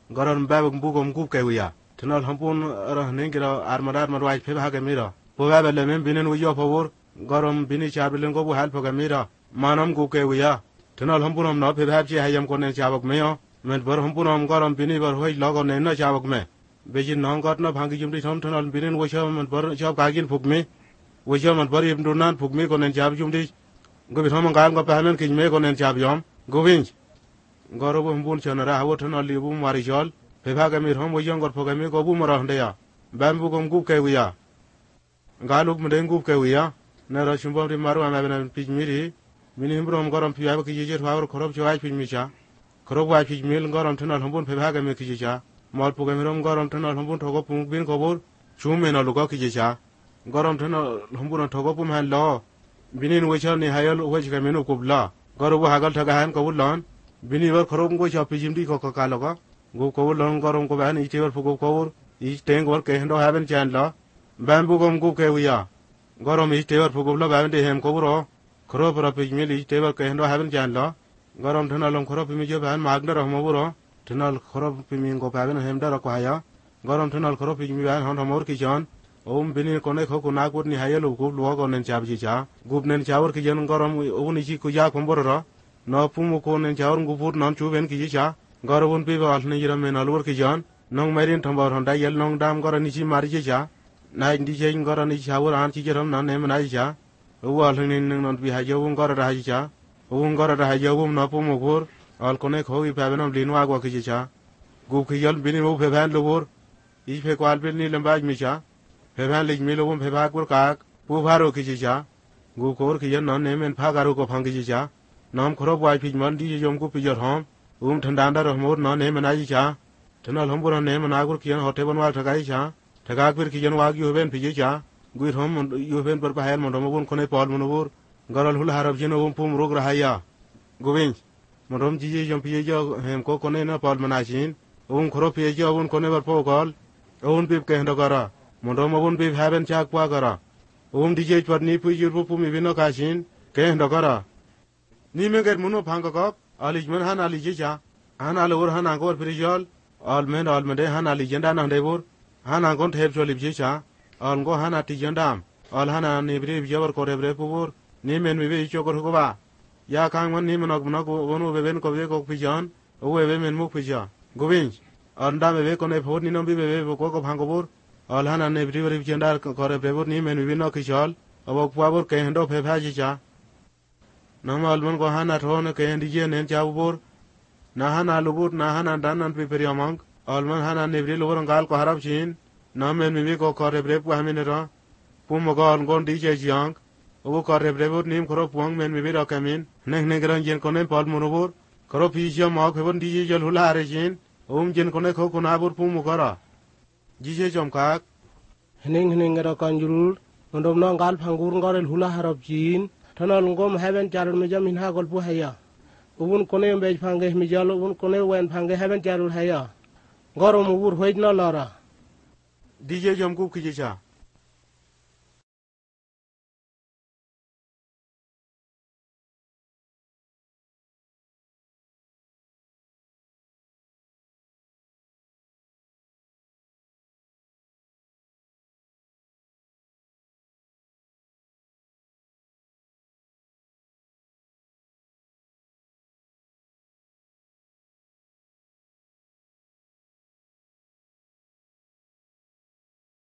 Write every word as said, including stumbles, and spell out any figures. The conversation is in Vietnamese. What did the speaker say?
garon babak bugom gub kewya tunal hampun ra nengira armadar marwaj pe ha gamira po baba le men binen wiyo pawur garom bini chabilen go bu hal po gamira manam gub kewya tunal hampunam na pe bab chi hayam konen chabak meyo men bar hampunam garom bini bar hoy logo ne na chabak me bejin nong got na bhangi jumdi thom tunal binen wo cham men bar chab kagin phukme wo cham men bar ibn dunan phukme konen chab jumdi go bi thom ngal go pamen kin me konen chab yom go winch gorobo humbun chonara hawo tunal libu mari jol pe bhaga mir hom wo yong gor phogame go bu mara hande ya bambu gom gub kewya galuk mden gub kewya na ra chumbom ri maru amabena pijmiri mini himbrom gorom piya ki jejer hawr khorob chwaj pijmicha khorob wa pijmil gorom tunal humbun pe bhaga me kijicha mol pogamirom gorom tunal humbun thogo pung bin kobur chume na lugo kijicha gorom tunal humbun thogo pum han lo binin wecha ni hayal wech kamenu kubla gorobo hagal thaga han kobul lon bini bar khorob go cha pijimdi ko ka logo go kobul lon gorom ko ban itewer fugo kobur i teng gor ke hendo haben chan lo bambu gom gu ke wiya gorom itewer fugo lo ban de hem koburo khorob ra pijmil itewer ke hendo haben chan lo gorom tunalom khorob mi je ban magna rahmoburo tunal khorob pimi go ban hem dar ko haya gorom tunal khorob pimi ban hon homor ki jon om bini kone kho ko nagur ni hayelo go lo go nen chabji cha gub nen chawur ki jon gorom uni chi ku ya komboro no pumu ko nen chawur gubur non chu ben ki cha gorobun pe bal ne jiram men alur ki jon nong merin thombar honda yel nong dam gor ni chi mari cha na indi je gor ni chawur an chi jeram nan ne manai cha wal ne non bi hajo gor ra cha un gor ra hajo no pumu gor al kone kho i pa benom linwa go ki cha gub ki yel bini mo pe ban lubur i pe kwal bin ni lambaj mi cha pe ban lig mi lubum pe ba gur ka pu bharo ki cha gub kor ki yen non ne men pha garu ko phang ki cha nam khorob wai phi man di jom ko pi jor hom um thandanda rahmor non ne manai cha tunal hombura ne managur ki yen hote banwal thagai cha thagak bir ki yen wag yu ben pi cha guir hom yu ben par pa hayal mon ron kone pol monobur garal hul harab jeno um pum rog rahaya govin mondom ji jom pi jo hem ko kone na pol manashin um khoro pi jo un kone bar po gol un pip ke hendo gara mondom un pip haben chak pa gara um dije par ni pu jur pu mi bino kashin ke hendo gara ni me ger muno phang ko ali men han ali cha han al ur han angor prijol al men al mede han ali jenda na debur han angon thep choli cha al go han ati jendam al han ni bre jawar kore bre pur ni men mi be chokor ko ba ya kang man ni manok manok wonu be ben ko be ko pijan o we men mu pija govin anda me be ko ne phod ni no be be ko ko phang ko bur al han ne bre bre jenda kore bre bur ni men mi no kishal abok pabur ke hendo phe pha cha namal man ko han athone ke ndi je nen cha bur na han alubur na han dan an pe periamang al man han ne bre lobor ngal ko harap chin na men mi ko kore bre pu hamin ra pu mo gon gon di je jiang o kore bre bur nim khoro puang men mi be ra kamin neng neng ran jen konen pal monobur khoro pi je ma khebon di je jol hula re chin om jen kone kho ko na bur pu mo kara ji je jom ka neng neng ra kan jurul ndom na ngal phangur ngorel hula harap chin thanal ngom haben charul me jam ha gol pu haya ubun kone be phange mi jalo ubun kone wen phange haben charul haya gorom ubur hoid na lara dije jom ku ki cha